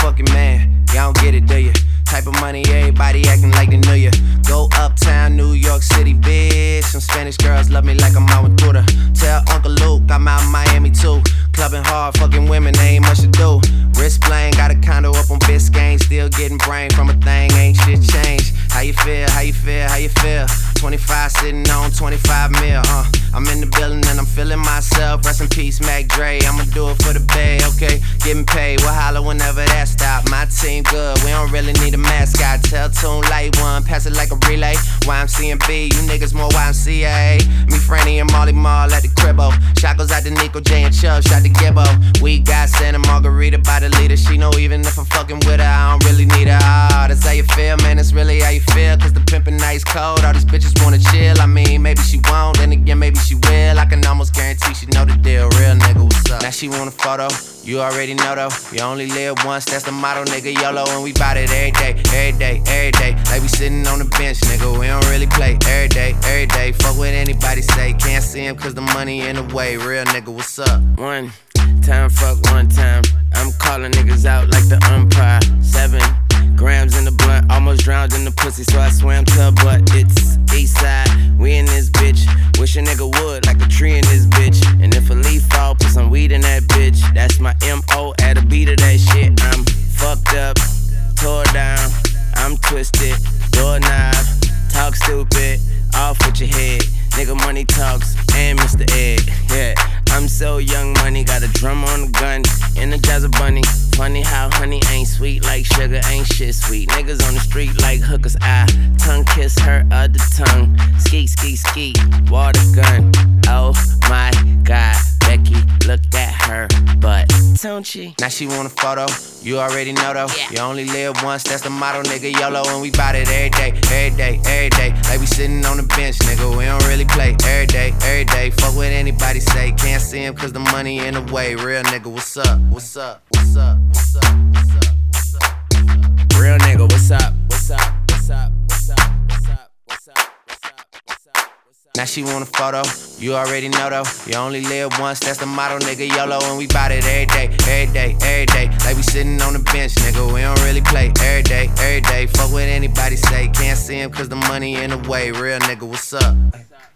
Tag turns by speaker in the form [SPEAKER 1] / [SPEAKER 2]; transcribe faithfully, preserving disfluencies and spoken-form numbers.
[SPEAKER 1] fucking man. Y'all don't get it, do you? Type of money, everybody acting like they knew ya. Go uptown, New York City, bitch. Some Spanish girls love me like I'm out with Duda. Tell Uncle Luke I'm out in Miami too. Clubbing hard, fucking women, ain't much to do. Wrist bling, got a condo up on Biscayne. Still getting brain from a thing, ain't shit changed. How you feel, how you feel, how you feel? twenty-five sitting on twenty-five mil, uh. I'm in the building and I'm feeling myself. Rest in peace, Mac Dre. I'ma do it for the bay, okay? Getting paid, we'll holler whenever that stop. My team good, we don't really need a mascot. Tell Tune Light One, pass it like a relay. Y M C and B, you niggas more Y M C A. Me, Franny, and Molly Mall at the cribbo. Shot goes out to Nico, J, and Chubb, shot to Gibbo. We got Santa Margarita by the leader. She know even if I'm fucking with her, I don't really need her. Ah, oh, that's how you feel, man, that's really how you feel. Cause the pimpin' nice cold, all these bitches wanna chill. I mean, maybe she won't, then again, maybe she will. I can almost guarantee she know the deal. Real nigga, what's up? Now she want a photo, you already know though. You only live once, that's the motto, nigga. YOLO, and we bout it every day, every day, every day. Like we sitting on the bench, nigga. We don't really play every day, every day. Fuck what anybody say, can't see him cause the money in the way. Real nigga, what's up? One time, fuck one time. I'm calling niggas out like the umpire. Seven grams in the blunt, almost drowned in the pussy, so I swam to her butt. It's east side, we in this bitch. Wish a nigga would, like a tree in this bitch. And if a leaf fall, put some weed in that bitch. That's my M O at a beat of that shit. I'm fucked up, tore down, I'm twisted, doorknob, talk stupid, off with your head. Nigga money talks, and Mister Ed, yeah. I'm so young money, got a drum on the gun, energize a bunny. Funny how honey ain't sweet like sugar, ain't shit sweet. Niggas on the street like hookers, I tongue kiss her other tongue. Ski, ski, ski, water gun. Oh my God, Becky, look at her butt, don't she? Now she want a photo, you already know though. Yeah. You only live once, that's the motto, nigga. YOLO, and we bout it every day, every day, every day. Like we sitting on the bench, nigga. We don't really play every day, every day. Fuck what anybody say, can't see him cause the money in the way. Real nigga, what's up? What's up? What's up? What's up? What's up? What's up? Real nigga, what's up? What's up? What's up? What's up? What's up? What's up? What's up? What's up? Now she want a photo, you already know though. You only live once, that's the motto, nigga. YOLO, and we bout it every day, every day, every day. Like we sitting on the bench, nigga. We don't really play every day, every day. Fuck what anybody say, can't see him cause the money in the way. Real nigga, what's up?